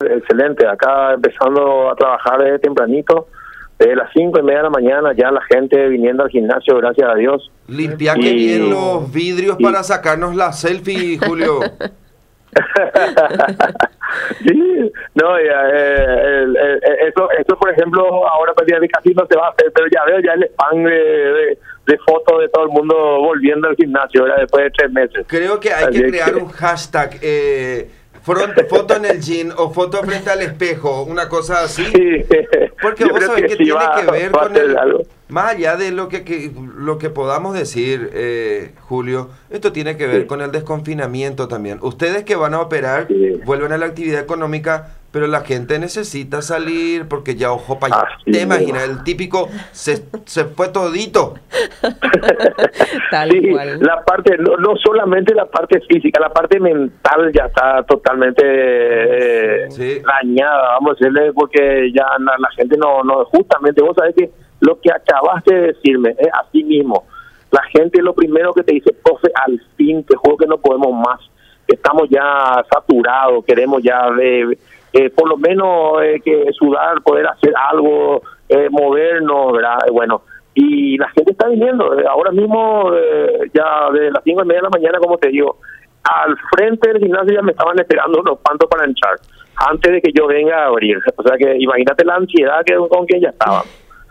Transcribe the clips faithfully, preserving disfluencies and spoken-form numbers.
excelente. Acá empezando a trabajar desde tempranito, desde las cinco y media de la mañana, ya la gente viniendo al gimnasio, gracias a Dios. Limpia Y- que bien los vidrios y- para sacarnos la selfie, Julio. Sí, no, ya, eh, el- el- eso, eso por ejemplo, ahora prácticamente casi no se va a hacer, pero ya veo ya el spam de, de, de fotos de todo el mundo volviendo al gimnasio, ¿verdad? Después de tres meses. Creo que hay Así que es crear que- un hashtag, eh, front- foto en el gym o foto frente al espejo, una cosa así. Sí. Porque Yo vos creo sabés que, sí tiene va- que ver va a con ser el... algo. Más allá de lo que, que- lo que podamos decir, eh, Julio, esto tiene que ver Sí. con el desconfinamiento también. Ustedes que van a operar Sí. vuelven a la actividad económica, pero la gente necesita salir porque ya ojo pa' Así te mismo. imaginas, el típico se, se fue todito. Tal Sí, cual. la parte, no, no solamente la parte física, la parte mental ya está totalmente eh, Sí. dañada, vamos a decirle, porque ya la, la gente no, no, justamente vos sabés que lo que acabaste de decirme es así mismo. La gente lo primero que te dice, profe, al fin, te juro que no podemos más, estamos ya saturados, queremos ya de, eh, por lo menos eh, que sudar, poder hacer algo, eh, movernos, ¿verdad? Eh, Bueno, y la gente está viniendo, eh, ahora mismo eh, ya de las cinco y media de la mañana, como te digo, al frente del gimnasio ya me estaban esperando unos cuantos para entrar, antes de que yo venga a abrir, o sea que imagínate la ansiedad que con que ya estaba.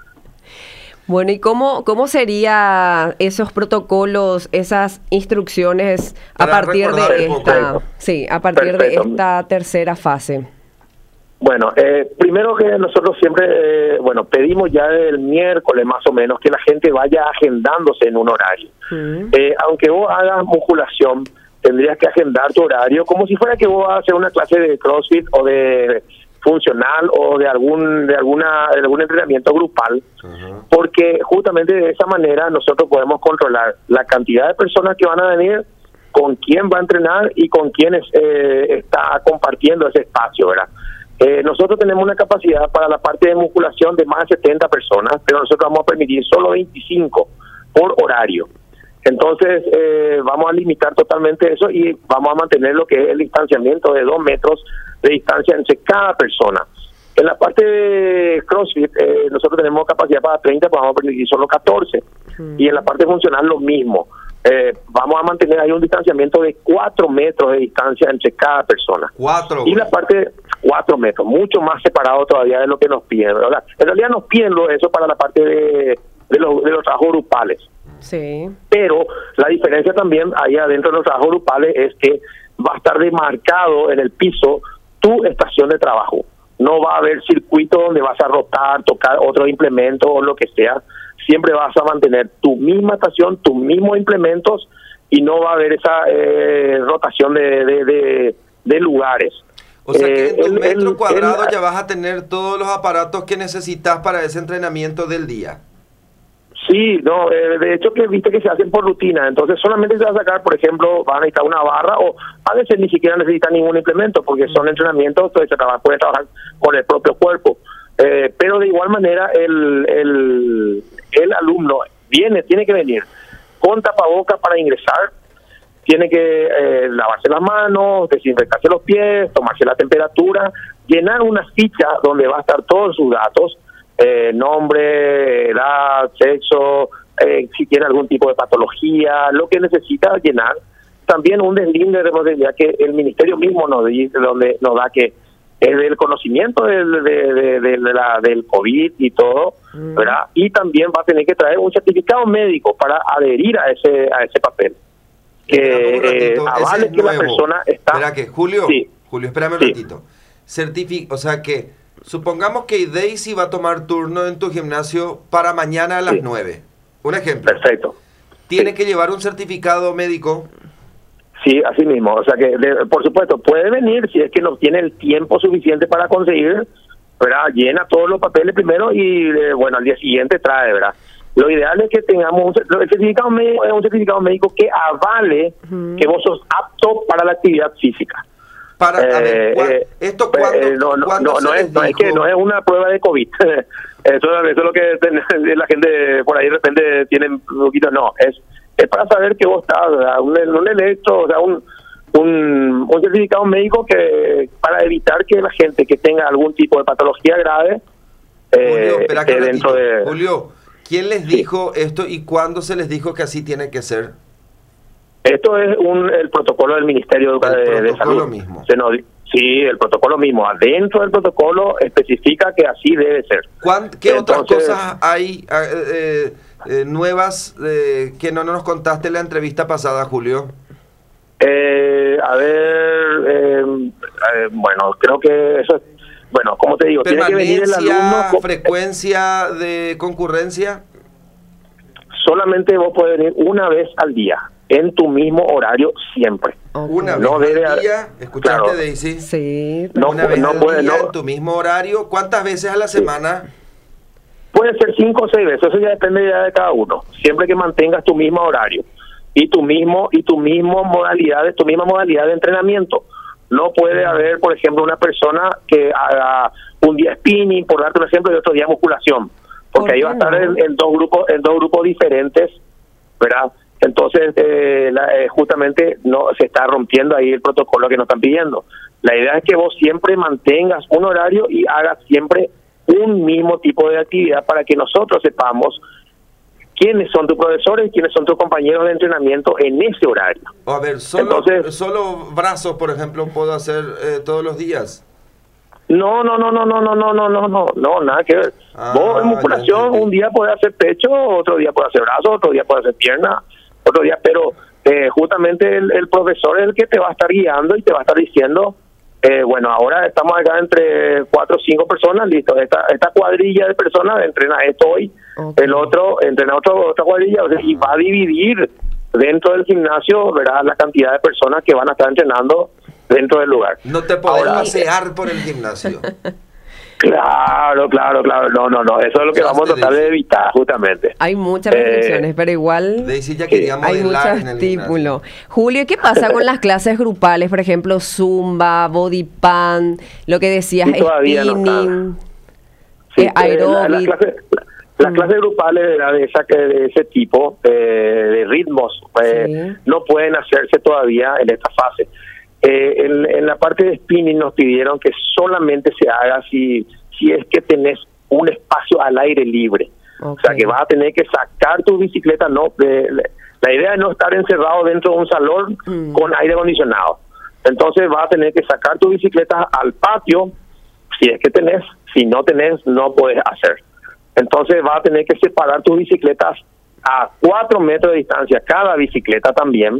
Bueno, ¿y cómo, cómo sería esos protocolos, esas instrucciones a Para partir recordar de un poco. esta, sí, a partir de Perfecto. esta tercera fase? Bueno, eh, primero que nosotros siempre, eh, bueno, pedimos ya el miércoles más o menos que la gente vaya agendándose en un horario. Mm. Eh, aunque vos hagas musculación, tendrías que agendar tu horario como si fuera que vos vas a hacer una clase de CrossFit o de funcional o de algún de alguna de algún entrenamiento grupal, Ajá. porque justamente de esa manera nosotros podemos controlar la cantidad de personas que van a venir, con quién va a entrenar y con quiénes eh, está compartiendo ese espacio, ¿verdad? Eh, nosotros tenemos una capacidad para la parte de musculación de más de setenta personas, pero nosotros vamos a permitir solo veinticinco por horario. Entonces eh, vamos a limitar totalmente eso y vamos a mantener lo que es el distanciamiento de dos metros de distancia entre cada persona. En la parte de CrossFit eh, nosotros tenemos capacidad para treinta, pues vamos a permitir solo catorce. Mm. Y en la parte funcional lo mismo. Eh, vamos a mantener ahí un distanciamiento de cuatro metros de distancia entre cada persona. Cuatro. Y la parte cuatro metros, mucho más separado todavía de lo que nos piden, ¿verdad? En realidad nos piden lo- eso para la parte de, de, los, de los trabajos grupales. Sí. Pero la diferencia también ahí adentro de los trabajos grupales es que va a estar demarcado en el piso tu estación de trabajo. No va a haber circuito donde vas a rotar, tocar otro implemento o lo que sea. Siempre vas a mantener tu misma estación, tus mismos implementos y no va a haber esa eh, rotación de, de, de, de lugares. O sea que en tu Eh, el- metro el- cuadrado el- ya vas a tener todos los aparatos que necesitas para ese entrenamiento del día. Sí, no, eh, de hecho que viste que se hacen por rutina, entonces solamente se va a sacar, por ejemplo, van a necesitar una barra o a veces ni siquiera necesitan ningún implemento porque son entrenamientos, entonces se traba- puede trabajar con el propio cuerpo. Eh, pero de igual manera el, el, el alumno viene, tiene que venir con tapaboca para ingresar, tiene que eh, lavarse las manos, desinfectarse los pies, tomarse la temperatura, llenar una ficha donde va a estar todos sus datos, eh, nombre, edad, sexo, eh, si tiene algún tipo de patología, lo que necesita llenar. También un deslinde de responsabilidad que el ministerio mismo nos dice, donde nos da que es del conocimiento del, de, de, de, de la, del COVID y todo, Mm. ¿verdad? Y también va a tener que traer un certificado médico para adherir a ese a ese papel. Espérame un Que eh, ratito, ese avale es que la nuevo. persona está... Espera que, Julio, Sí. Julio, espérame un Sí. ratito. Certifi- o sea que, supongamos que Daisy va a tomar turno en tu gimnasio para mañana a las Sí. nueve. Un ejemplo. Perfecto. Tiene Sí. que llevar un certificado médico. Sí, así mismo. O sea que, de- por supuesto, puede venir si es que no tiene el tiempo suficiente para conseguir, ¿verdad? Llena todos los papeles primero y, eh, bueno, al día siguiente trae, ¿verdad? Lo ideal es que tengamos un, cer- el certificado médico, es un certificado médico que avale Ujú. que vos sos apto para la actividad física. Para, a ver, Eh, ¿cuá- eh, ¿esto eh, cuándo, no, no, cuándo no, se no les es, no es dijo? que no es una prueba de COVID. eso, eso es lo que ten- la gente por ahí de repente tiene un poquito. No, es es para saber que vos estás, ¿verdad? un, un electro, o sea, un, un, un certificado médico que para evitar que la gente que tenga algún tipo de patología grave eh, Julio, espera que esté dentro de... Julio, ¿quién les Sí. dijo esto y cuándo se les dijo que así tiene que ser? Esto es un, el protocolo del Ministerio de, El de protocolo Salud. mismo. Se nos, sí, el protocolo mismo. Adentro del protocolo especifica que así debe ser. ¿Cuán- ¿Qué otras Entonces, cosas hay eh, eh, eh, nuevas eh, que no nos contaste en la entrevista pasada, Julio? Eh, a ver, eh, eh, bueno, creo que eso es, bueno, como te digo, tiene que venir el alumno, Permanencia, frecuencia de concurrencia. solamente vos puedes venir una vez al día, en tu mismo horario siempre. Ok. Una vez No debe al haber- día, ¿escuchaste, claro. Daisy? Sí. No, Una vez no al puede, día, no. en tu mismo horario. ¿Cuántas veces a la semana? Puede ser cinco o seis veces, eso ya depende ya de cada uno. Siempre que mantengas tu mismo horario y tu mismo y tu mismo modalidad, tu misma modalidad de entrenamiento. No puede haber, por ejemplo, una persona que haga un día spinning, por darte un ejemplo, y otro día musculación, porque ¿Por ahí qué va a estar no? en, en dos grupos, en dos grupos diferentes, ¿verdad? Entonces, eh, la- eh, justamente no se está rompiendo ahí el protocolo que nos están pidiendo. La idea es que vos siempre mantengas un horario y hagas siempre un mismo tipo de actividad para que nosotros sepamos quiénes son tus profesores y quiénes son tus compañeros de entrenamiento en ese horario. O a ver, solo, Entonces- solo brazos, por ejemplo, puedo hacer eh, todos los días. No, no, no, no, no, no, no, no, no, no, no, nada que ver. Ah, Vos en ya musculación entendí. un día podés hacer pecho, otro día podés hacer brazo, otro día podés hacer pierna, otro día, pero eh, justamente el, el profesor es el que te va a estar guiando y te va a estar diciendo, eh, bueno, ahora estamos acá entre cuatro o cinco personas, listo, esta, esta cuadrilla de personas entrena esto hoy, Ok. el otro entrena otro, otra cuadrilla, o sea, y va a dividir dentro del gimnasio, verás la cantidad de personas que van a estar entrenando dentro del lugar. No te podés Ahora- pasear por el gimnasio. Claro, claro, claro. No, no, no. Eso es lo que Ya vamos a te tratar dije. de evitar, justamente. Hay muchas Eh, restricciones, pero igual Daisy ya Sí. quería hay modelar muchos en el estímulos. gimnasio. Julio, ¿qué pasa con las clases grupales? Por ejemplo, Zumba, Body Lo que decías, Y todavía no spinning, Sí, eh, eh, la- aeróbic. las clases, la- las Mm. clases grupales ¿verdad? de, esa, que- de ese tipo, eh, de ritmos, eh, Sí. no pueden hacerse todavía en esta fase. Eh, en, en la parte de spinning nos pidieron que solamente se haga si, si es que tenés un espacio al aire libre. O sea, Ok. que vas a tener que sacar tu bicicleta. No, de- de- la idea es no estar encerrado dentro de un salón Mm. con aire acondicionado. Entonces vas a tener que sacar tu bicicleta al patio, si es que tenés. Si no tenés, no puedes hacer. Entonces vas a tener que separar tus bicicletas a cuatro metros de distancia, cada bicicleta también,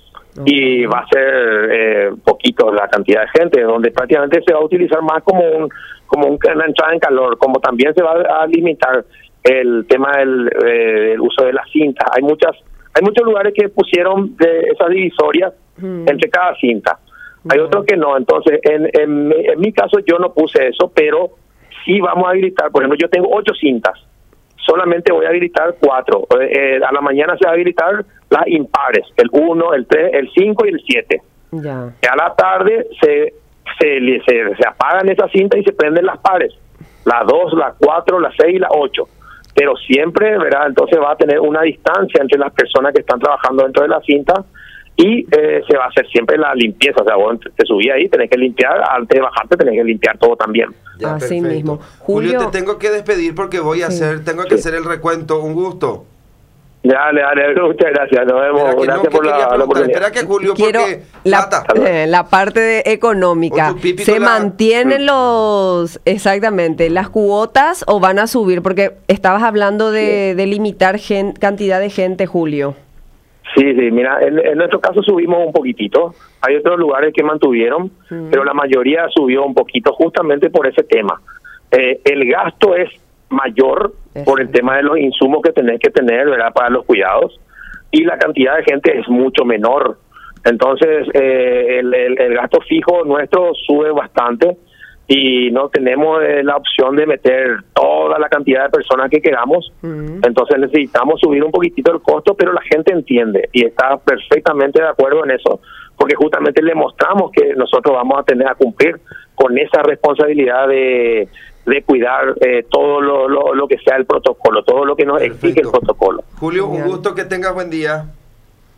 y va a ser eh, poquito la cantidad de gente, donde prácticamente se va a utilizar más como un como un- una entrada en calor, como también se va a limitar el tema del, eh, del uso de las cintas. Hay muchas hay muchos lugares que pusieron de esas divisorias Mm. entre cada cinta. Hay Mm. otros que no. Entonces, en, en, mi- en mi caso yo no puse eso, pero sí vamos a habilitar. Por ejemplo, yo tengo ocho cintas. Solamente voy a habilitar cuatro. Eh, eh, a la mañana se va a habilitar las impares, el uno, el tres, el cinco y el siete. Ya. Y a la tarde se, se, le- se, se apagan esas cintas y se prenden las pares. Las dos, las cuatro, las seis y las ocho. Pero siempre, ¿verdad? Entonces va a tener una distancia entre las personas que están trabajando dentro de la cinta y eh, se va a hacer siempre la limpieza. O sea, vos te subís ahí, tenés que limpiar, antes de bajarte tenés que limpiar todo también. Ya, Así perfecto. mismo. Julio, Julio- te tengo que despedir porque voy a Sí. hacer, tengo que Sí. hacer el recuento. Un gusto. Dale, dale, muchas gracias. Nos vemos. Espera que, no, Gracias que por quería la, la preguntar. oportunidad. Espera que Julio, Quiero porque la, plata. eh, la parte de económica. Ocho pípico ¿Se la- mantienen los, exactamente, las cuotas o van a subir? Porque estabas hablando de, de limitar gen- cantidad de gente, Julio. Sí, sí, mira, en, en nuestro caso subimos un poquitito. Hay otros lugares que mantuvieron, Mm. pero la mayoría subió un poquito justamente por ese tema. Eh, el gasto es mayor por el Exacto. tema de los insumos que tenés que tener, ¿verdad?, para los cuidados, y la cantidad de gente es mucho menor. Entonces, eh, el, el, el gasto fijo nuestro sube bastante y no tenemos eh, la opción de meter toda la cantidad de personas que queramos. Mm. Entonces necesitamos subir un poquitito el costo, pero la gente entiende y está perfectamente de acuerdo en eso, porque justamente le mostramos que nosotros vamos a tener a cumplir con esa responsabilidad de, de cuidar eh, todo lo, lo, lo que sea el protocolo, todo lo que nos exige el Perfecto. protocolo. Julio, un Genial. gusto, que tengas buen día.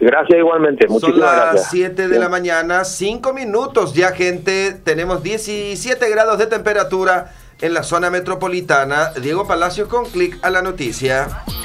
Gracias igualmente, muchísimas Son las gracias. siete de Sí. la mañana, cinco minutos ya, gente. Tenemos diecisiete grados de temperatura en la zona metropolitana. Diego Palacios con Clic a la Noticia.